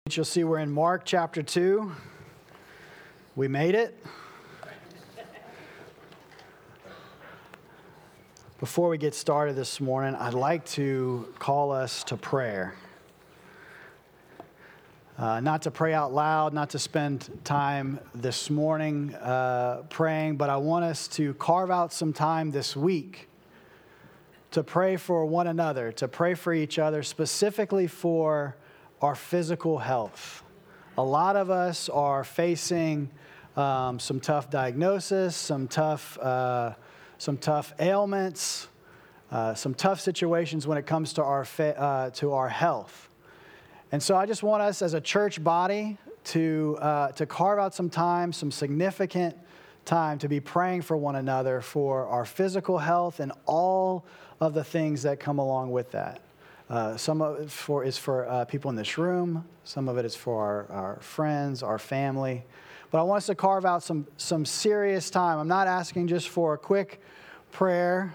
You'll see we're in Mark chapter 2. We made it. Before we get started this morning, I'd like to call us to prayer. Not to pray out loud, not to spend time this morning praying, but I want us to carve out some time this week to pray for one another, to pray for each other, specifically for our physical health. A lot of us are facing some tough diagnosis, some tough ailments, some tough situations when it comes to our health. And so I just want us as a church body to carve out some time, some significant time to be praying for one another for our physical health and all of the things that come along with that. Some of it is for people in this room. Some of it is for our friends, our family. But I want us to carve out some serious time. I'm not asking just for a quick prayer.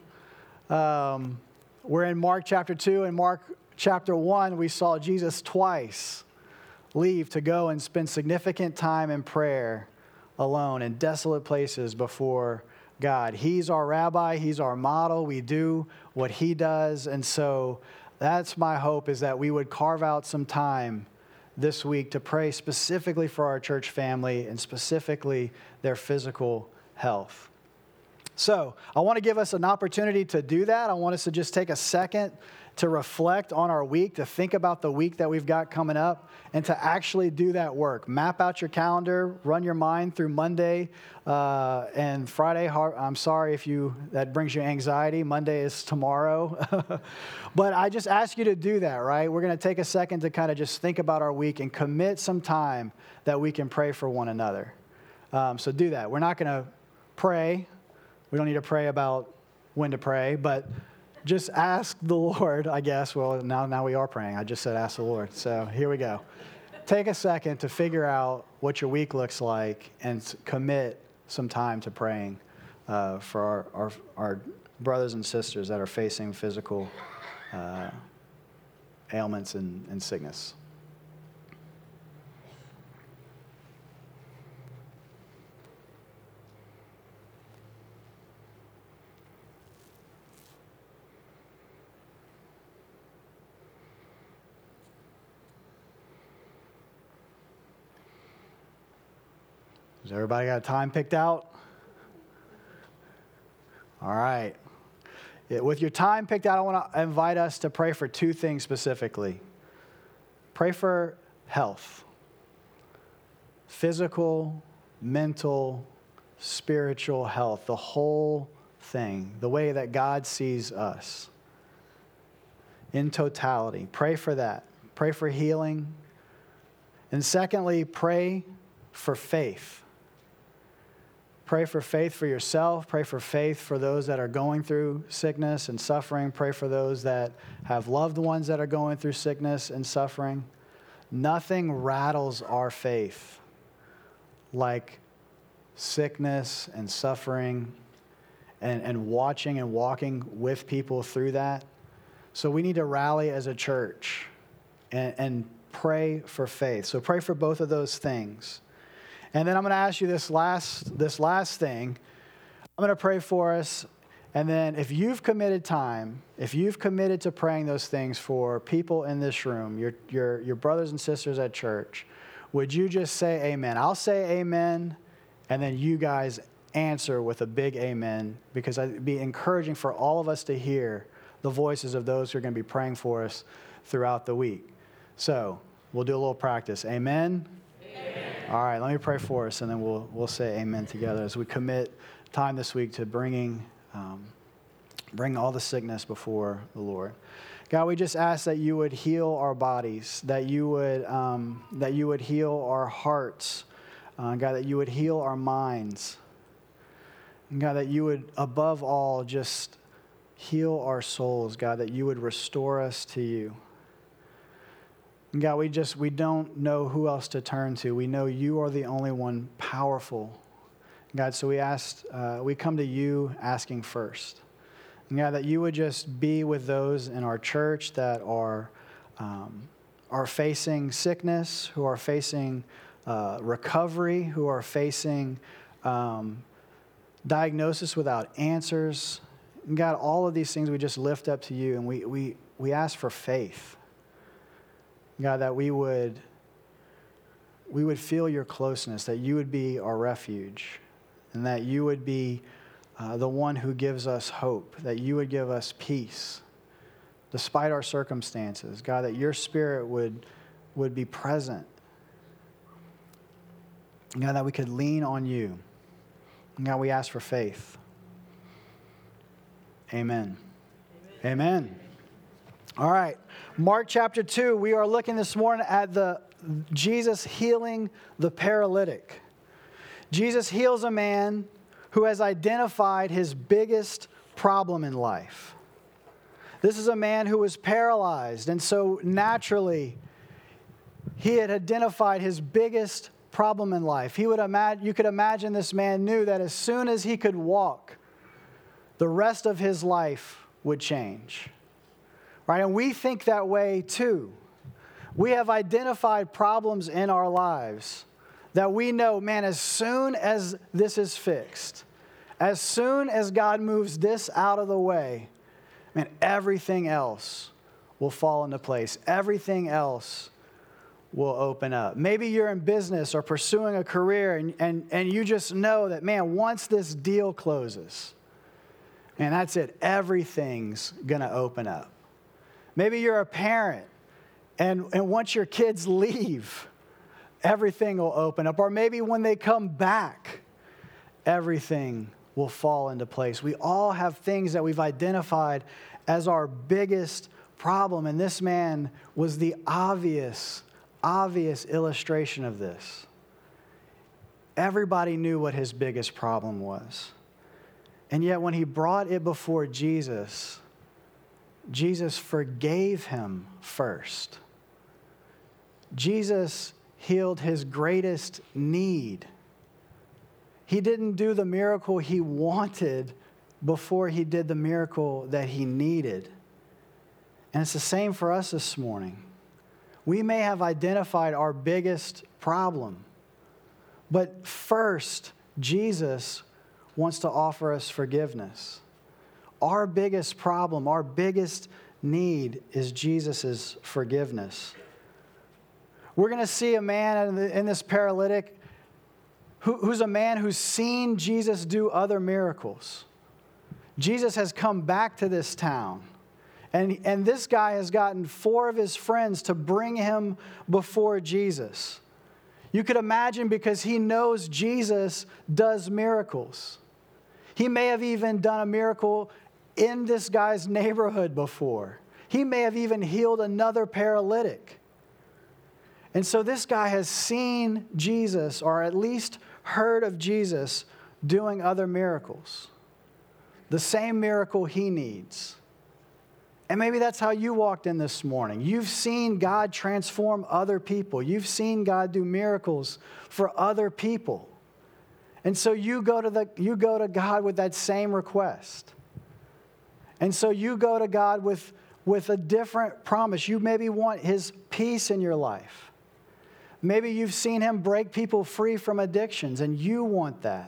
We're in Mark chapter 2. In Mark chapter 1, we saw Jesus twice leave to go and spend significant time in prayer alone in desolate places before God. He's our rabbi. He's our model. We do what he does. And so that's my hope, is that we would carve out some time this week to pray specifically for our church family and specifically their physical health. So I want to give us an opportunity to do that. I want us to just take a second to reflect on our week, to think about the week that we've got coming up, and to actually do that work. Map out your calendar, run your mind through Monday and Friday. I'm sorry if that brings you anxiety. Monday is tomorrow. But I just ask you to do that, right? We're going to take a second to kind of just think about our week and commit some time that we can pray for one another. So do that. We're not going to pray. We don't need to pray about when to pray, but just ask the Lord, I guess. Well, now we are praying. I just said ask the Lord. So here we go. Take a second to figure out what your week looks like and commit some time to praying for our brothers and sisters that are facing physical ailments and sickness. Has everybody got time picked out? All right. With your time picked out, I want to invite us to pray for two things specifically. Pray for health. Physical, mental, spiritual health. The whole thing. The way that God sees us. In totality. Pray for that. Pray for healing. And secondly, pray for faith. Pray for faith for yourself. Pray for faith for those that are going through sickness and suffering. Pray for those that have loved ones that are going through sickness and suffering. Nothing rattles our faith like sickness and suffering and watching and walking with people through that. So we need to rally as a church and pray for faith. So pray for both of those things. And then I'm going to ask you this last thing. I'm going to pray for us. And then if you've committed time, if you've committed to praying those things for people in this room, your brothers and sisters at church, would you just say amen? I'll say amen, and then you guys answer with a big amen, because it'd be encouraging for all of us to hear the voices of those who are going to be praying for us throughout the week. So we'll do a little practice. Amen? Amen. All right, let me pray for us, and then we'll say amen together as we commit time this week to bring all the sickness before the Lord. God, we just ask that you would heal our bodies, that you would heal our hearts, God, that you would heal our minds, and God, that you would above all just heal our souls, God, that you would restore us to you. And God, we don't know who else to turn to. We know you are the only one powerful. God, so we come to you asking first. And God, that you would just be with those in our church that are are facing sickness, who are facing recovery, who are facing diagnosis without answers. And God, all of these things we just lift up to you, and we ask for faith. God, that we would feel your closeness, that you would be our refuge, and that you would be the one who gives us hope, that you would give us peace despite our circumstances. God, that your Spirit would be present. God, that we could lean on you. And God, we ask for faith. Amen. Amen. All right. Mark chapter 2, we are looking this morning at Jesus healing the paralytic. Jesus heals a man who has identified his biggest problem in life. This is a man who was paralyzed, and so naturally, he had identified his biggest problem in life. You could imagine this man knew that as soon as he could walk, the rest of his life would change. Right? And we think that way too. We have identified problems in our lives that we know, man, as soon as this is fixed, as soon as God moves this out of the way, man, everything else will fall into place. Everything else will open up. Maybe you're in business or pursuing a career and you just know that, man, once this deal closes, and that's it, everything's going to open up. Maybe you're a parent and once your kids leave, everything will open up. Or maybe when they come back, everything will fall into place. We all have things that we've identified as our biggest problem, and this man was the obvious illustration of this. Everybody knew what his biggest problem was. And yet when he brought it before Jesus, Jesus forgave him first. Jesus healed his greatest need. He didn't do the miracle he wanted before he did the miracle that he needed. And it's the same for us this morning. We may have identified our biggest problem, but first, Jesus wants to offer us forgiveness. Our biggest problem, our biggest need is Jesus' forgiveness. We're going to see a man in this paralytic who's a man who's seen Jesus do other miracles. Jesus has come back to this town. And this guy has gotten 4 of his friends to bring him before Jesus. You could imagine, because he knows Jesus does miracles. He may have even done a miracle in this guy's neighborhood before. He may have even healed another paralytic. And so this guy has seen Jesus, or at least heard of Jesus doing other miracles. The same miracle he needs. And maybe that's how you walked in this morning. You've seen God transform other people. You've seen God do miracles for other people. And so you go to God with that same request. And so you go to God with a different promise. You maybe want his peace in your life. Maybe you've seen him break people free from addictions, and you want that.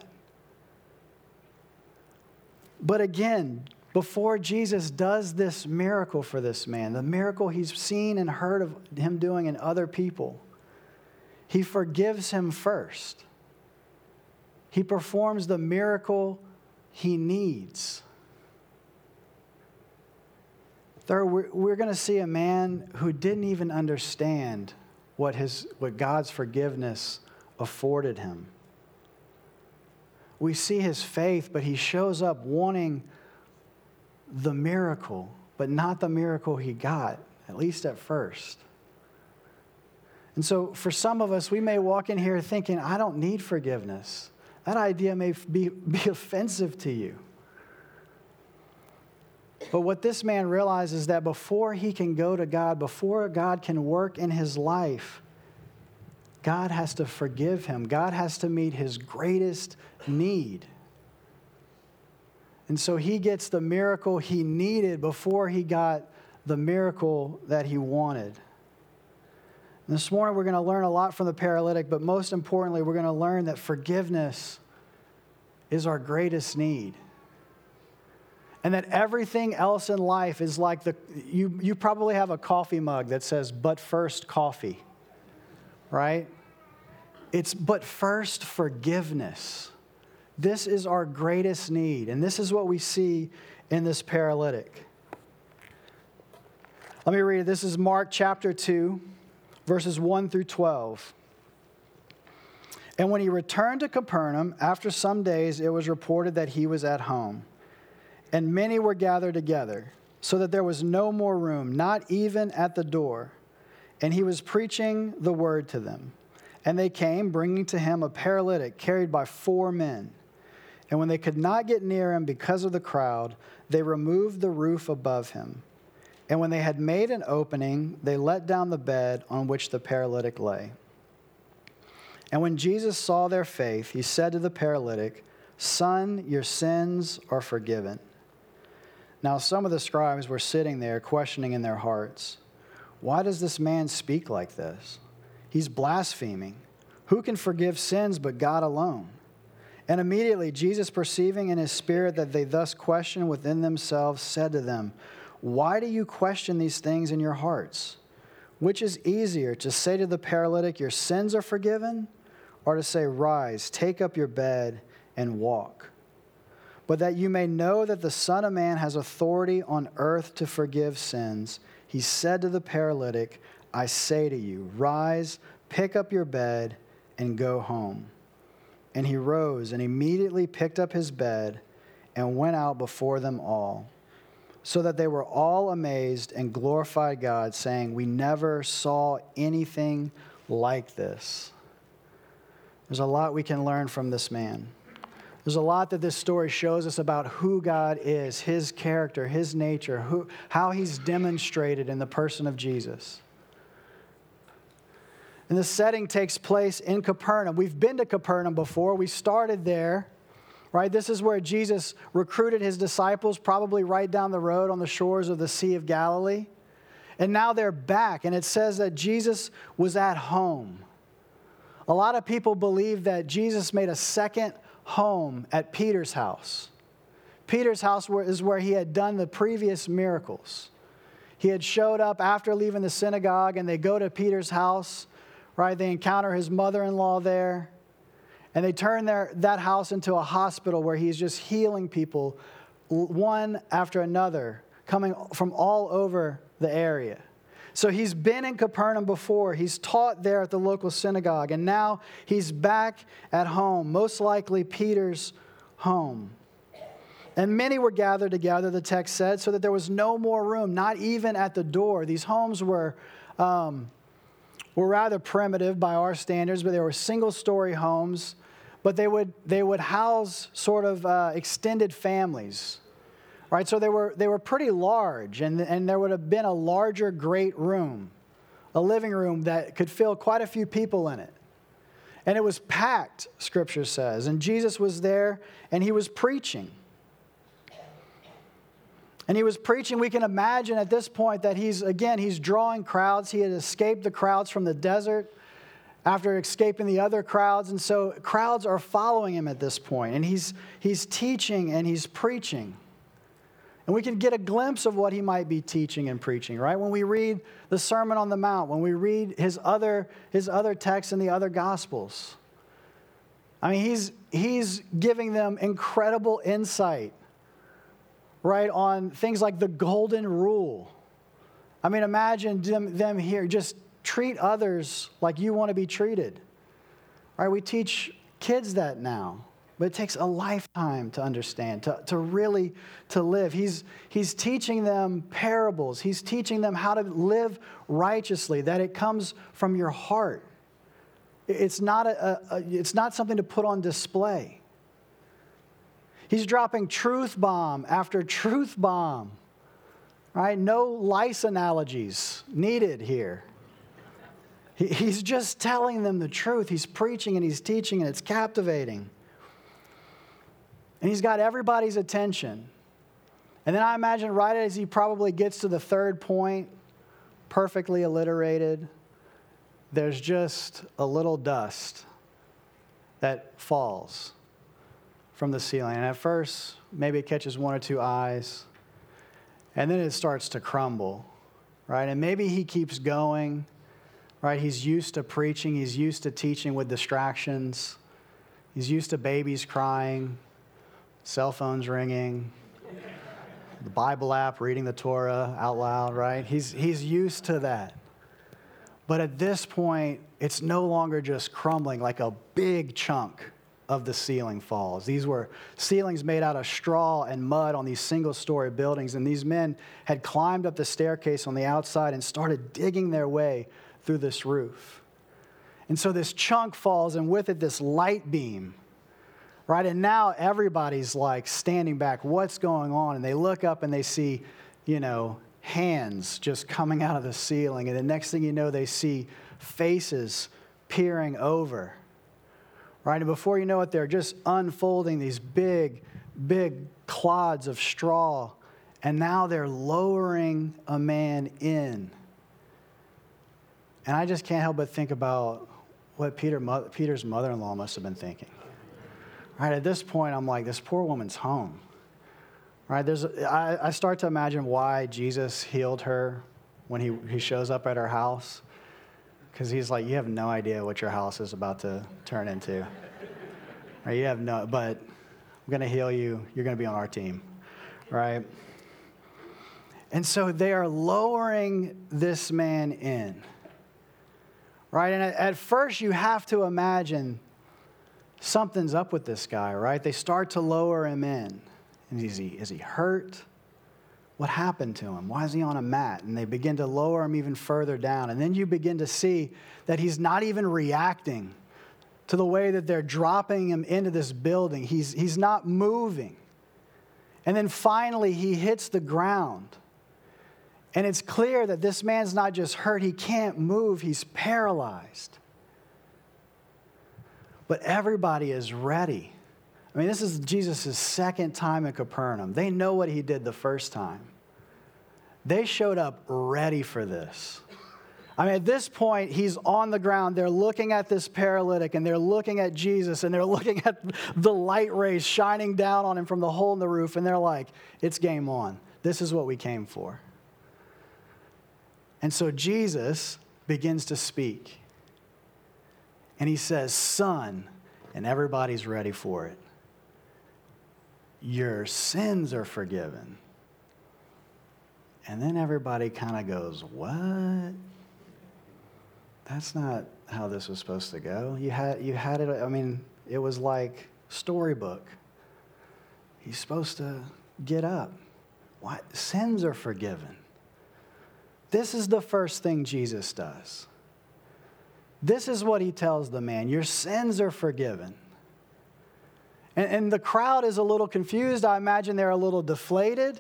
But again, before Jesus does this miracle for this man, the miracle he's seen and heard of him doing in other people, he forgives him first. He performs the miracle he needs. Third, we're going to see a man who didn't even understand what God's forgiveness afforded him. We see his faith, but he shows up wanting the miracle, but not the miracle he got, at least at first. And so for some of us, we may walk in here thinking, I don't need forgiveness. That idea may be offensive to you. But what this man realizes is that before he can go to God, before God can work in his life, God has to forgive him. God has to meet his greatest need. And so he gets the miracle he needed before he got the miracle that he wanted. And this morning we're going to learn a lot from the paralytic, but most importantly, we're going to learn that forgiveness is our greatest need. And that everything else in life is like you probably have a coffee mug that says, "But first coffee," right? It's "but first forgiveness." This is our greatest need. And this is what we see in this paralytic. Let me read it. This is Mark chapter 2, verses 1 through 12. And when he returned to Capernaum, after some days, it was reported that he was at home. And many were gathered together, so that there was no more room, not even at the door. And he was preaching the word to them. And they came, bringing to him a paralytic carried by 4 men. And when they could not get near him because of the crowd, they removed the roof above him. And when they had made an opening, they let down the bed on which the paralytic lay. And when Jesus saw their faith, he said to the paralytic, "Son, your sins are forgiven." Now some of the scribes were sitting there, questioning in their hearts, "Why does this man speak like this? He's blaspheming. Who can forgive sins but God alone?" And immediately Jesus, perceiving in his spirit that they thus questioned within themselves, said to them, "Why do you question these things in your hearts? Which is easier, to say to the paralytic, 'Your sins are forgiven,' or to say, 'Rise, take up your bed and walk'? But that you may know that the Son of Man has authority on earth to forgive sins, he said to the paralytic, 'I say to you, rise, pick up your bed, and go home.' And he rose and immediately picked up his bed and went out before them all, so that they were all amazed and glorified God, saying, 'We never saw anything like this.'" There's a lot we can learn from this man. There's a lot that this story shows us about who God is, his character, his nature, how he's demonstrated in the person of Jesus. And the setting takes place in Capernaum. We've been to Capernaum before. We started there, right? This is where Jesus recruited his disciples, probably right down the road on the shores of the Sea of Galilee. And now they're back, and it says that Jesus was at home. A lot of people believe that Jesus made a second home at Peter's house. Peter's house is where he had done the previous miracles. He had showed up after leaving the synagogue, and they go to Peter's house, right? They encounter his mother-in-law there, and they turn that house into a hospital where he's just healing people, one after another, coming from all over the area. So he's been in Capernaum before. He's taught there at the local synagogue, and now he's back at home, most likely Peter's home. And many were gathered together, the text said, so that there was no more room, not even at the door. These homes were rather primitive by our standards, but they were single-story homes. But they would house sort of extended families, right? So they were pretty large, and there would have been a larger great room, a living room that could fill quite a few people in it. And it was packed, Scripture says. And Jesus was there, and he was preaching. And he was preaching. We can imagine at this point that he's drawing crowds. He had escaped the crowds from the desert after escaping the other crowds. And so crowds are following him at this point. And he's teaching and he's preaching. And we can get a glimpse of what he might be teaching and preaching, right? When we read the Sermon on the Mount, when we read his other texts in the other Gospels. I mean, he's giving them incredible insight, right, on things like the golden rule. I mean, imagine them here, just treat others like you want to be treated. Right? We teach kids that now, but it takes a lifetime to understand, to really live. He's teaching them parables. He's teaching them how to live righteously, that it comes from your heart. It's not it's not something to put on display. He's dropping truth bomb after truth bomb, right? No lice analogies needed here. He's just telling them the truth. He's preaching and he's teaching, and it's captivating. And he's got everybody's attention. And then I imagine right as he probably gets to the third point, perfectly alliterated, there's just a little dust that falls from the ceiling. And at first, maybe it catches one or two eyes, and then it starts to crumble, right? And maybe he keeps going, right? He's used to preaching. He's used to teaching with distractions. He's used to babies crying, cell phones ringing, the Bible app reading the Torah out loud, right? He's used to that. But at this point, it's no longer just crumbling, like a big chunk of the ceiling falls. These were ceilings made out of straw and mud on these single-story buildings, and these men had climbed up the staircase on the outside and started digging their way through this roof. And so this chunk falls, and with it, this light beam, right? And now everybody's like standing back, what's going on? And they look up and they see, hands just coming out of the ceiling. And the next thing you know, they see faces peering over, right? And before you know it, they're just unfolding these big, big clods of straw. And now they're lowering a man in. And I just can't help but think about what Peter's mother-in-law must have been thinking. Right, at this point, I'm like, this poor woman's home. Right, I start to imagine why Jesus healed her when he shows up at her house. Because he's like, you have no idea what your house is about to turn into. Right, but I'm going to heal you. You're going to be on our team. Right? And so they are lowering this man in. Right, and at first you have to imagine something's up with this guy, right? They start to lower him in. And is he hurt? What happened to him? Why is he on a mat? And they begin to lower him even further down. And then you begin to see that he's not even reacting to the way that they're dropping him into this building. He's not moving. And then finally he hits the ground. And it's clear that this man's not just hurt, he can't move, he's paralyzed. But everybody is ready. I mean, this is Jesus' second time in Capernaum. They know what he did the first time. They showed up ready for this. I mean, at this point, he's on the ground. They're looking at this paralytic, and they're looking at Jesus, and they're looking at the light rays shining down on him from the hole in the roof, and they're like, it's game on. This is what we came for. And so Jesus begins to speak. And he says, son, and everybody's ready for it. Your sins are forgiven. And then everybody kind of goes, what? That's not how this was supposed to go. You had it, I mean, it was like storybook. He's supposed to get up. What? Sins are forgiven. This is the first thing Jesus does. This is what he tells the man. Your sins are forgiven. And the crowd is a little confused. I imagine they're a little deflated.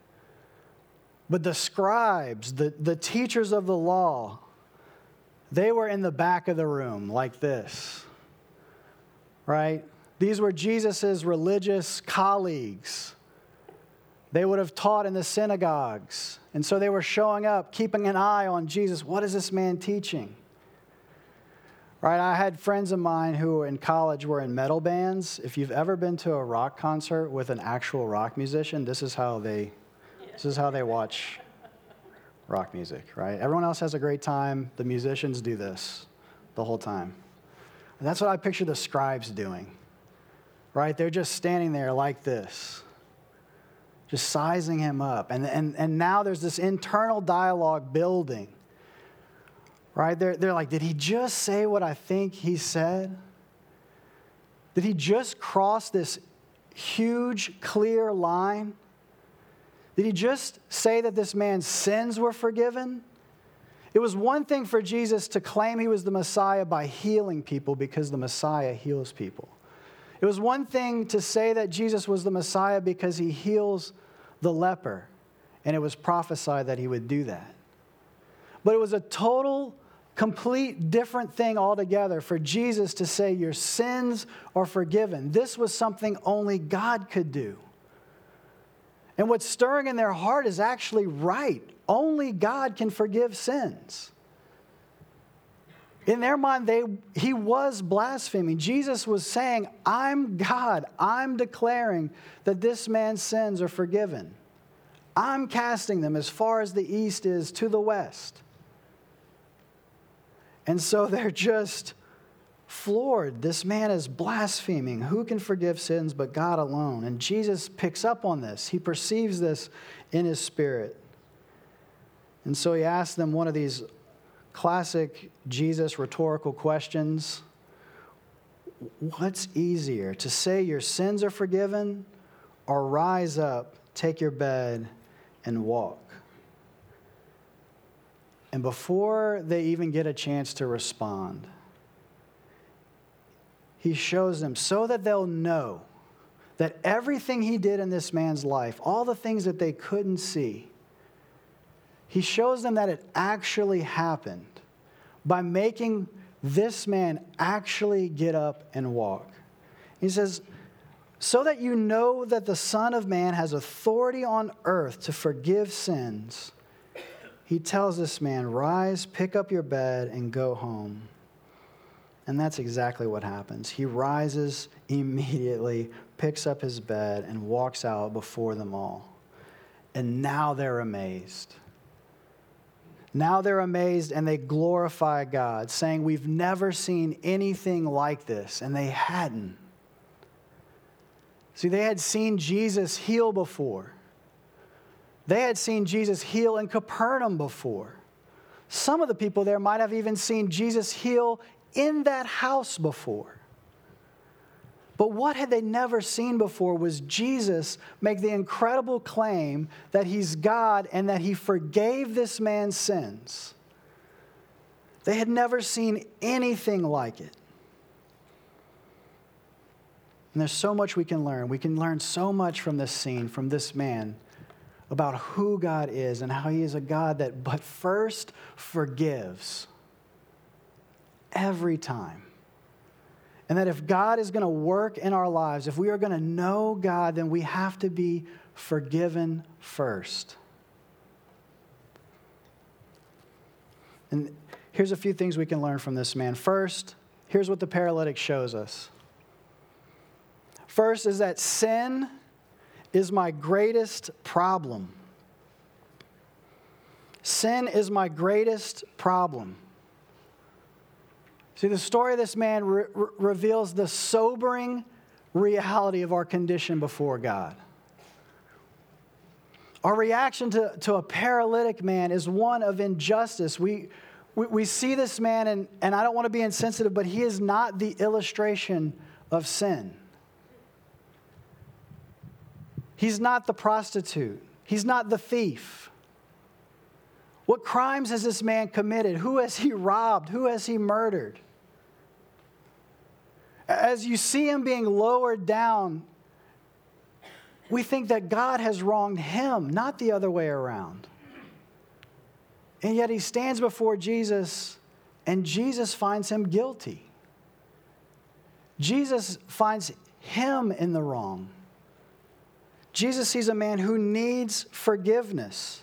But the scribes, the teachers of the law, they were in the back of the room like this. Right? These were Jesus' religious colleagues. They would have taught in the synagogues. And so they were showing up, keeping an eye on Jesus. What is this man teaching? Right, I had friends of mine who in college were in metal bands. If you've ever been to a rock concert with an actual rock musician, this is how they watch rock music, right? Everyone else has a great time. The musicians do this the whole time. And that's what I picture the scribes doing, right? They're just standing there like this, just sizing him up. And now there's this internal dialogue building. Right? They're like, did he just say what I think he said? Did he just cross this huge, clear line? Did he just say that this man's sins were forgiven? It was one thing for Jesus to claim he was the Messiah by healing people because the Messiah heals people. It was one thing to say that Jesus was the Messiah because he heals the leper, and it was prophesied that he would do that. But it was a total, complete different thing altogether for Jesus to say your sins are forgiven. This was something only God could do. And what's stirring in their heart is actually right. Only God can forgive sins. In their mind, he was blaspheming. Jesus was saying, I'm God. I'm declaring that this man's sins are forgiven. I'm casting them as far as the east is to the west. And so they're just floored. This man is blaspheming. Who can forgive sins but God alone? And Jesus picks up on this. He perceives this in his spirit. And so he asks them one of these classic Jesus rhetorical questions. What's easier, to say your sins are forgiven, or rise up, take your bed, and walk? And before they even get a chance to respond, he shows them so that they'll know that everything he did in this man's life, all the things that they couldn't see, he shows them that it actually happened by making this man actually get up and walk. He says, so that you know that the Son of Man has authority on earth to forgive sins, he tells this man, rise, pick up your bed, and go home. And that's exactly what happens. He rises immediately, picks up his bed, and walks out before them all. And now they're amazed. Now they're amazed and they glorify God, saying, we've never seen anything like this. And they hadn't. See, they had seen Jesus heal before. They had seen Jesus heal in Capernaum before. Some of the people there might have even seen Jesus heal in that house before. But what had they never seen before was Jesus make the incredible claim that he's God and that he forgave this man's sins. They had never seen anything like it. And there's so much we can learn. We can learn so much from this scene, from this man, about who God is and how he is a God that but first forgives every time. And that if God is going to work in our lives, if we are going to know God, then we have to be forgiven first. And here's a few things we can learn from this man. First, here's what the paralytic shows us. First is that sin is my greatest problem. Sin is my greatest problem. See, the story of this man reveals the sobering reality of our condition before God. Our reaction to a paralytic man is one of injustice. We see this man, and I don't want to be insensitive, but he is not the illustration of sin. He's not the prostitute. He's not the thief. What crimes has this man committed? Who has he robbed? Who has he murdered? As you see him being lowered down, we think that God has wronged him, not the other way around. And yet he stands before Jesus, and Jesus finds him guilty. Jesus finds him in the wrong. Jesus sees a man who needs forgiveness.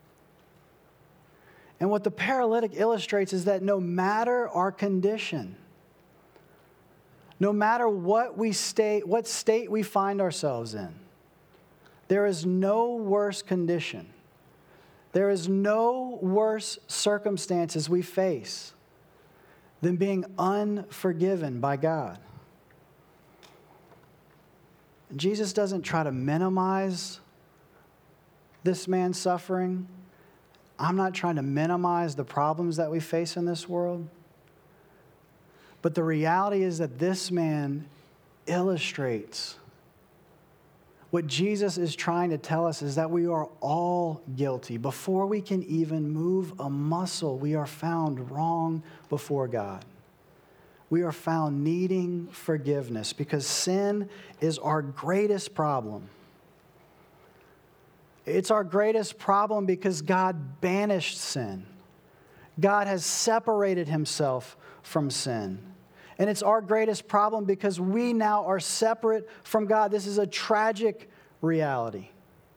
And what the paralytic illustrates is that no matter our condition, no matter what state we find ourselves in, there is no worse condition. There is no worse circumstances we face than being unforgiven by God. Jesus doesn't try to minimize this man's suffering. I'm not trying to minimize the problems that we face in this world. But the reality is that this man illustrates what Jesus is trying to tell us is that we are all guilty. Before we can even move a muscle, we are found wrong before God. We are found needing forgiveness because sin is our greatest problem. It's our greatest problem because God banished sin. God has separated himself from sin. And it's our greatest problem because we now are separate from God. This is a tragic reality.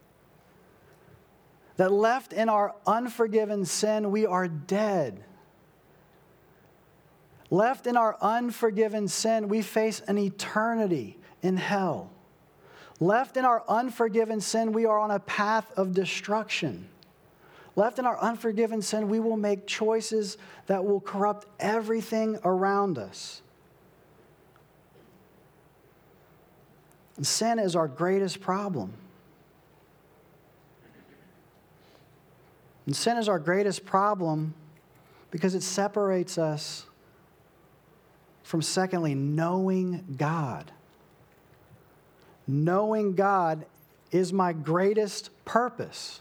That left in our unforgiven sin, we are dead. Left in our unforgiven sin, we face an eternity in hell. Left in our unforgiven sin, we are on a path of destruction. Left in our unforgiven sin, we will make choices that will corrupt everything around us. And sin is our greatest problem. And sin is our greatest problem because it separates us from, secondly, knowing God. Knowing God is my greatest purpose.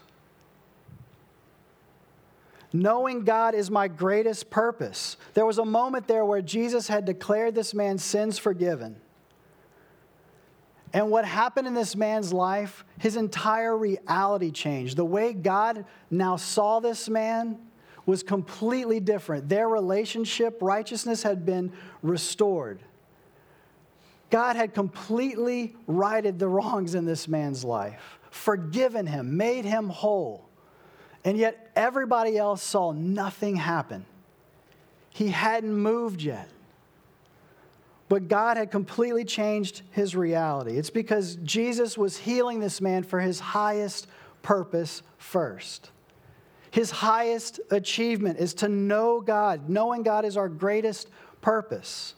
Knowing God is my greatest purpose. There was a moment there where Jesus had declared this man's sins forgiven. And what happened in this man's life, his entire reality changed. The way God now saw this man was completely different. Their relationship, righteousness had been restored. God had completely righted the wrongs in this man's life, forgiven him, made him whole. And yet everybody else saw nothing happen. He hadn't moved yet. But God had completely changed his reality. It's because Jesus was healing this man for his highest purpose first. His highest achievement is to know God. Knowing God is our greatest purpose.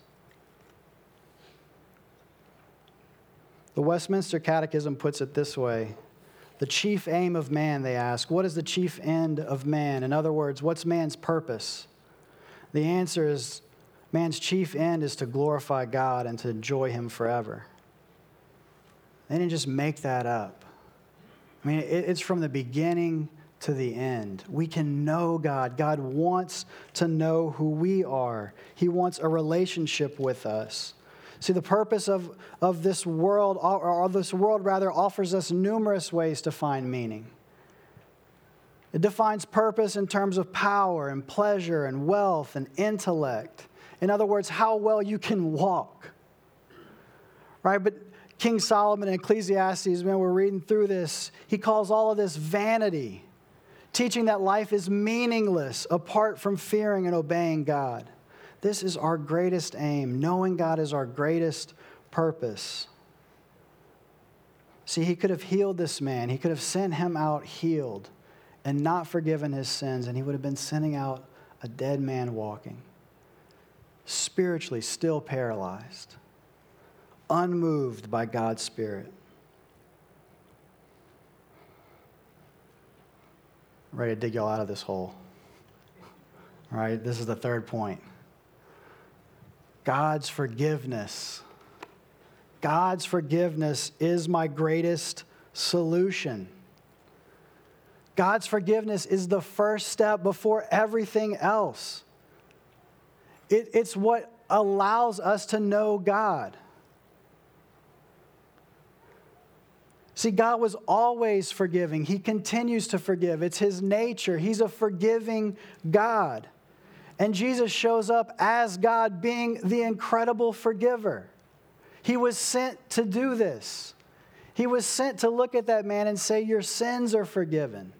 The Westminster Catechism puts it this way. The chief aim of man, they ask, what is the chief end of man? In other words, what's man's purpose? The answer is, man's chief end is to glorify God and to enjoy him forever. They didn't just make that up. I mean, it's from the beginning to the end. We can know God. God wants to know who we are. He wants a relationship with us. See, the purpose of this world, or this world rather, offers us numerous ways to find meaning. It defines purpose in terms of power and pleasure and wealth and intellect. In other words, how well you can walk. Right? But King Solomon in Ecclesiastes, when we're reading through this, he calls all of this vanity, teaching that life is meaningless apart from fearing and obeying God. This is our greatest aim. Knowing God is our greatest purpose. See, he could have healed this man. He could have sent him out healed and not forgiven his sins, and he would have been sending out a dead man walking, spiritually still paralyzed, unmoved by God's Spirit. I'm ready to dig y'all out of this hole. All right, this is the third point. God's forgiveness. God's forgiveness is my greatest solution. God's forgiveness is the first step before everything else. It's what allows us to know God. See, God was always forgiving. He continues to forgive. It's his nature. He's a forgiving God. And Jesus shows up as God being the incredible forgiver. He was sent to do this. He was sent to look at that man and say, your sins are forgiven.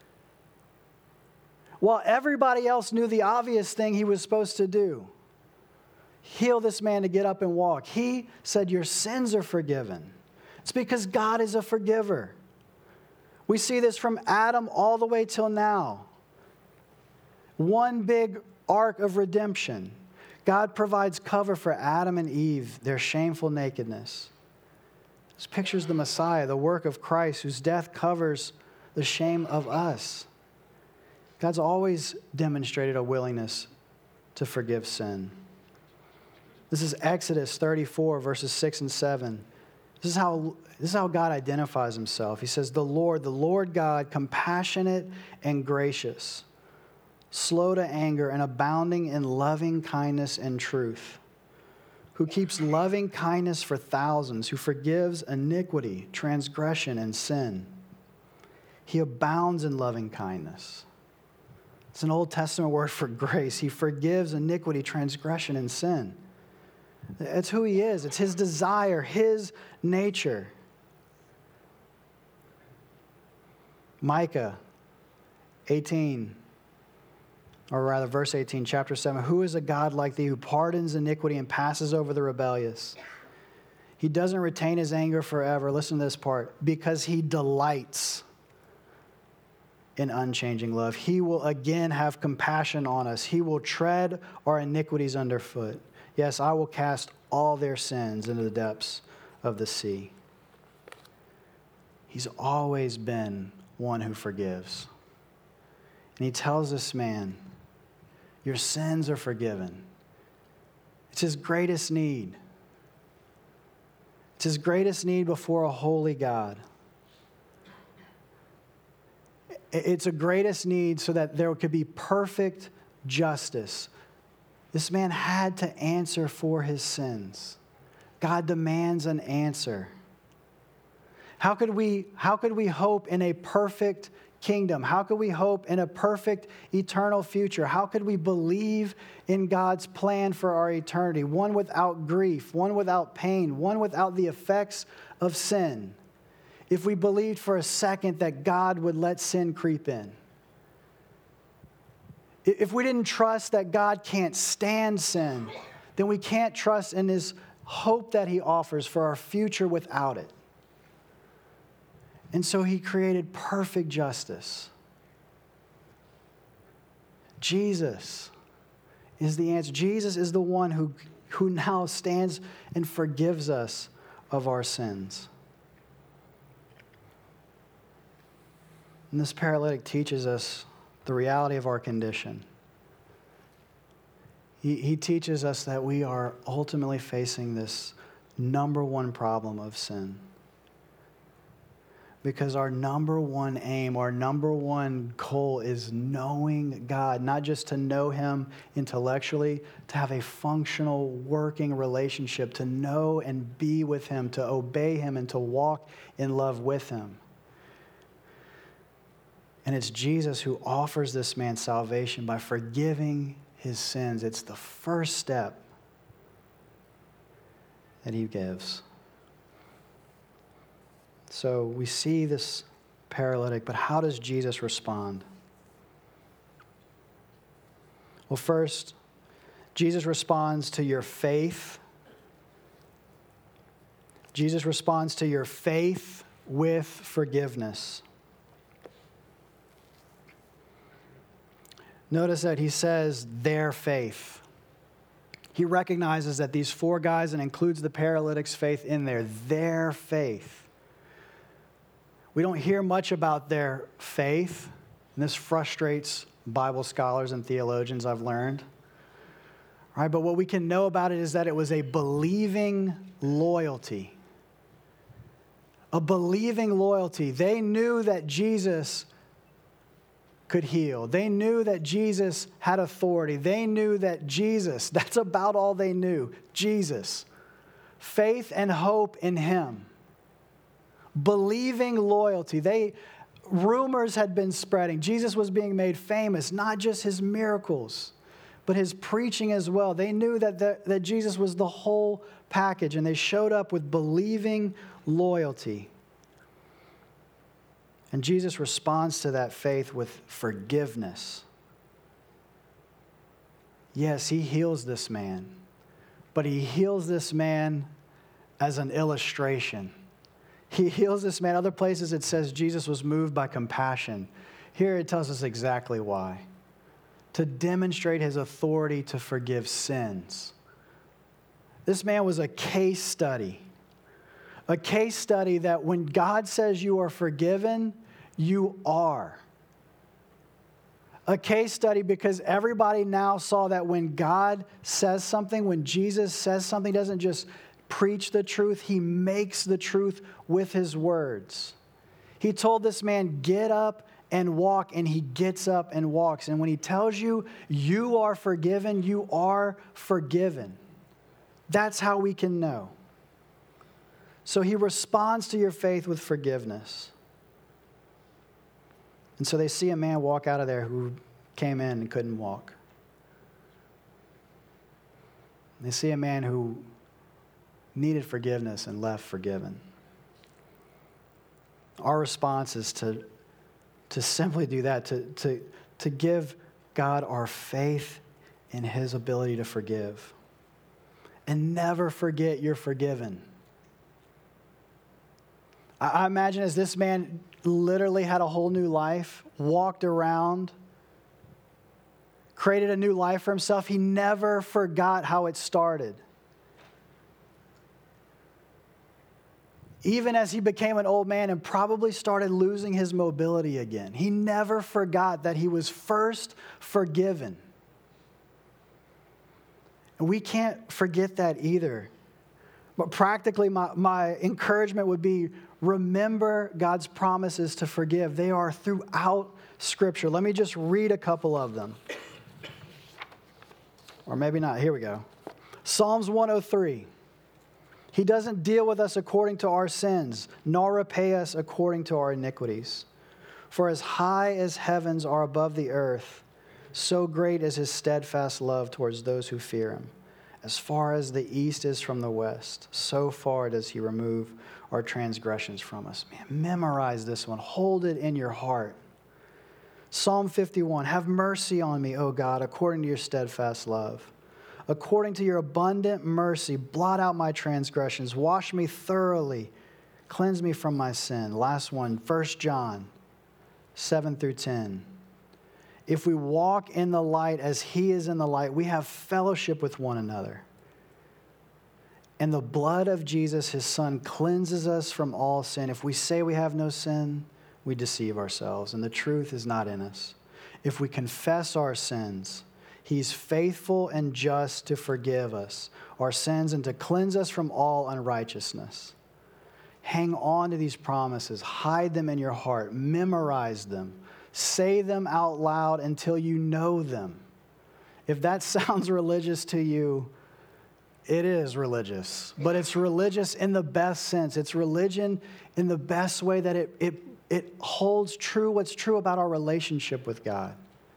While everybody else knew the obvious thing he was supposed to do, heal this man to get up and walk, he said, your sins are forgiven. It's because God is a forgiver. We see this from Adam all the way till now. One big arc of redemption. God provides cover for Adam and Eve, their shameful nakedness. This pictures the Messiah, the work of Christ, whose death covers the shame of us. God's always demonstrated a willingness to forgive sin. This is Exodus 34, verses 6 and 7. This is how God identifies himself. He says, the Lord God, compassionate and gracious, slow to anger and abounding in loving kindness and truth, who keeps loving kindness for thousands, who forgives iniquity, transgression, and sin. He abounds in loving kindness. It's an Old Testament word for grace. He forgives iniquity, transgression, and sin. It's who he is. It's his desire, his nature. Micah 18. Or rather, verse 18, chapter 7, who is a God like thee who pardons iniquity and passes over the rebellious? He doesn't retain his anger forever. Listen to this part. Because he delights in unchanging love. He will again have compassion on us. He will tread our iniquities underfoot. Yes, I will cast all their sins into the depths of the sea. He's always been one who forgives. And he tells this man, your sins are forgiven. It's his greatest need. It's his greatest need before a holy God. It's a greatest need so that there could be perfect justice. This man had to answer for his sins. God demands an answer. How could we hope in a perfect kingdom? How could we hope in a perfect eternal future? How could we believe in God's plan for our eternity? One without grief, one without pain, one without the effects of sin. If we believed for a second that God would let sin creep in. If we didn't trust that God can't stand sin, then we can't trust in his hope that he offers for our future without it. And so he created perfect justice. Jesus is the answer. Jesus is the one who now stands and forgives us of our sins. And this paralytic teaches us the reality of our condition. He teaches us that we are ultimately facing this number one problem of sin. Because our number one aim, our number one goal is knowing God, not just to know him intellectually, to have a functional, working relationship, to know and be with him, to obey him, and to walk in love with him. And it's Jesus who offers this man salvation by forgiving his sins. It's the first step that he gives. So we see this paralytic, but how does Jesus respond? Well, first, Jesus responds to your faith. Jesus responds to your faith with forgiveness. Notice that he says their faith. He recognizes that these four guys, and includes the paralytic's faith in there, their faith. We don't hear much about their faith, and this frustrates Bible scholars and theologians, I've learned. All right, but what we can know about it is that it was a believing loyalty. A believing loyalty. They knew that Jesus could heal. They knew that Jesus had authority. They knew that Jesus, that's about all they knew, Jesus. Faith and hope in him. Believing loyalty. Rumors had been spreading. Jesus was being made famous, not just his miracles, but his preaching as well. They knew that Jesus was the whole package, and they showed up with believing loyalty. And Jesus responds to that faith with forgiveness. Yes, he heals this man, but he heals this man as an illustration. He heals this man. Other places it says Jesus was moved by compassion. Here it tells us exactly why. To demonstrate his authority to forgive sins. This man was a case study. A case study that when God says you are forgiven, you are. A case study because everybody now saw that when God says something, when Jesus says something, he doesn't just preach the truth, he makes the truth with his words. He told this man, get up and walk, and he gets up and walks. And when he tells you, you are forgiven, you are forgiven. That's how we can know. So he responds to your faith with forgiveness. And so they see a man walk out of there who came in and couldn't walk. They see a man who needed forgiveness and left forgiven. Our response is to simply do that, to give God, our faith in his ability to forgive. And never forget you're forgiven. I imagine as this man literally had a whole new life, walked around, created a new life for himself, he never forgot how it started. Even as he became an old man and probably started losing his mobility again, he never forgot that he was first forgiven. And we can't forget that either. But practically, my encouragement would be, remember God's promises to forgive. They are throughout Scripture. Let me just read a couple of them. Or maybe not. Here we go. Psalms 103. He doesn't deal with us according to our sins, nor repay us according to our iniquities. For as high as heavens are above the earth, so great is his steadfast love towards those who fear him. As far as the east is from the west, so far does he remove our transgressions from us. Man, memorize this one. Hold it in your heart. Psalm 51, have mercy on me, O God, according to your steadfast love. According to your abundant mercy, blot out my transgressions. Wash me thoroughly. Cleanse me from my sin. Last one, 1 John 7 through 10. If we walk in the light as he is in the light, we have fellowship with one another. And the blood of Jesus, his son, cleanses us from all sin. If we say we have no sin, we deceive ourselves, and the truth is not in us. If we confess our sins, he's faithful and just to forgive us our sins and to cleanse us from all unrighteousness. Hang on to these promises. Hide them in your heart. Memorize them. Say them out loud until you know them. If that sounds religious to you, it is religious. But it's religious in the best sense. It's religion in the best way that it holds true what's true about our relationship with God.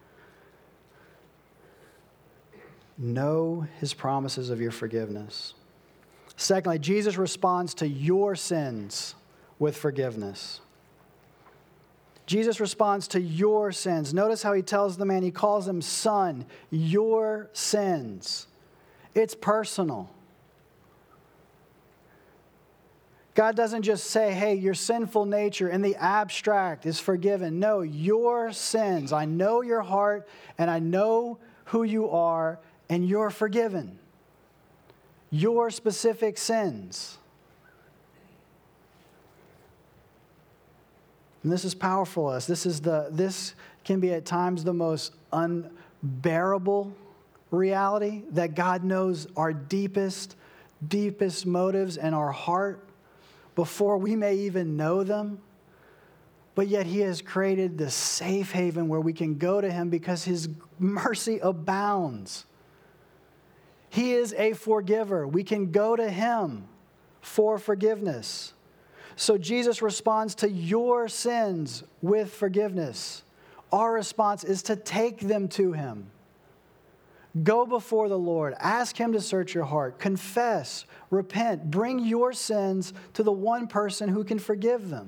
Know his promises of your forgiveness. Secondly, Jesus responds to your sins with forgiveness. Jesus responds to your sins. Notice how he tells the man, he calls him son, your sins. It's personal. God doesn't just say, hey, your sinful nature in the abstract is forgiven. No, your sins. I know your heart and I know who you are, and you're forgiven. Your specific sins. And this is powerful to us. This can be at times the most unbearable reality, that God knows our deepest motives and our heart before we may even know them. But yet he has created this safe haven where we can go to him because his mercy abounds. He is a forgiver. We can go to him for forgiveness. So Jesus responds to your sins with forgiveness. Our response is to take them to him. Go before the Lord. Ask him to search your heart. Confess. Repent. Bring your sins to the one person who can forgive them.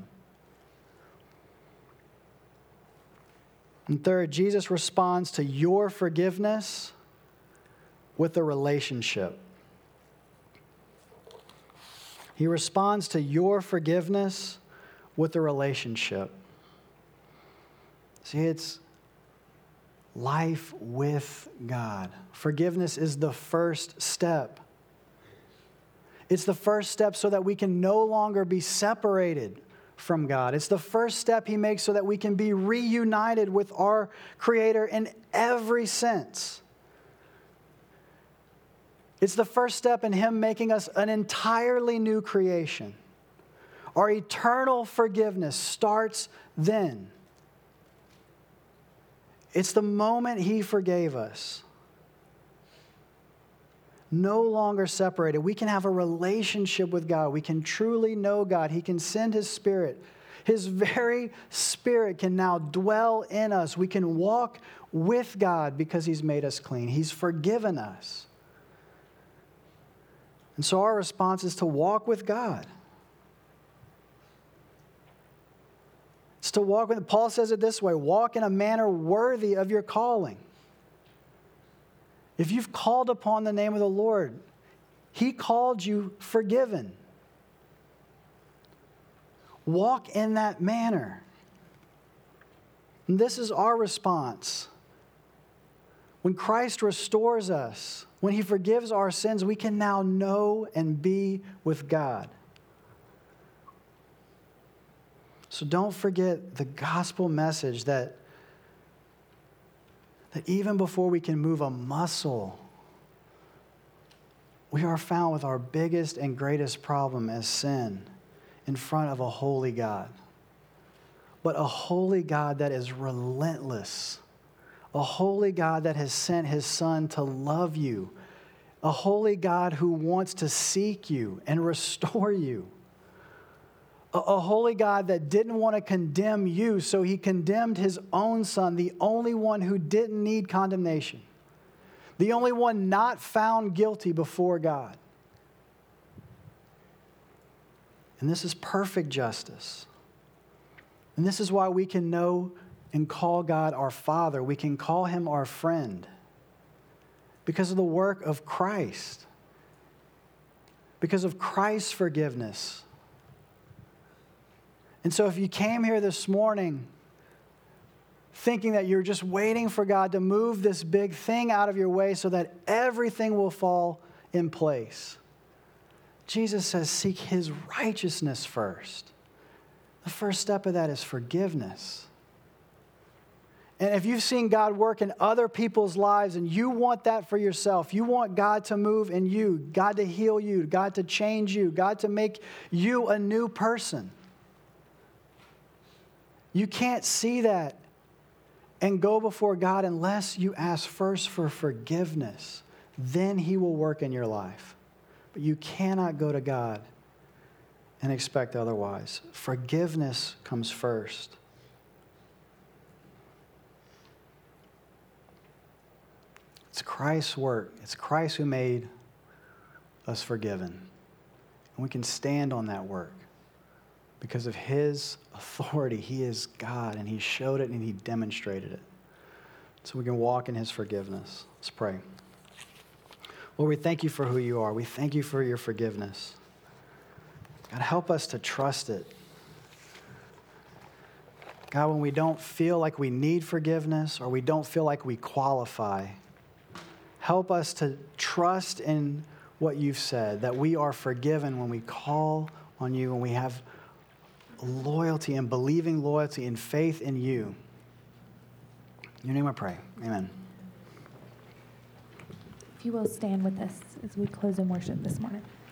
And third, Jesus responds to your forgiveness with a relationship. He responds to your forgiveness with a relationship. See, it's life with God. Forgiveness is the first step. It's the first step so that we can no longer be separated from God. It's the first step he makes so that we can be reunited with our Creator in every sense. It's the first step in him making us an entirely new creation. Our eternal forgiveness starts then. It's the moment he forgave us. No longer separated. We can have a relationship with God. We can truly know God. He can send his Spirit. His very Spirit can now dwell in us. We can walk with God because he's made us clean. He's forgiven us. And so our response is to walk with God. It's to walk with, Paul says it this way, walk in a manner worthy of your calling. If you've called upon the name of the Lord, He called you forgiven. Walk in that manner. And this is our response. When Christ restores us, when He forgives our sins, we can now know and be with God. So don't forget the gospel message that even before we can move a muscle, we are found with our biggest and greatest problem as sin in front of a holy God. But a holy God that is relentless. A holy God that has sent His Son to love you. A holy God who wants to seek you and restore you. A holy God that didn't want to condemn you, so He condemned His own Son, the only one who didn't need condemnation. The only one not found guilty before God. And this is perfect justice. And this is why we can know and call God our Father. We can call Him our friend. Because of the work of Christ. Because of Christ's forgiveness. And so if you came here this morning thinking that you're just waiting for God to move this big thing out of your way so that everything will fall in place, Jesus says, seek His righteousness first. The first step of that is forgiveness. And if you've seen God work in other people's lives and you want that for yourself, you want God to move in you, God to heal you, God to change you, God to make you a new person. You can't see that and go before God unless you ask first for forgiveness. Then He will work in your life. But you cannot go to God and expect otherwise. Forgiveness comes first. It's Christ's work. It's Christ who made us forgiven. And we can stand on that work because of His authority. He is God, and He showed it and He demonstrated it. So we can walk in His forgiveness. Let's pray. Lord, we thank You for who You are. We thank You for Your forgiveness. God, help us to trust it. God, when we don't feel like we need forgiveness or we don't feel like we qualify, help us to trust in what You've said, that we are forgiven when we call on You, when we have loyalty and believing loyalty and faith in You. In Your name I pray. Amen. If you will stand with us as we close in worship this morning.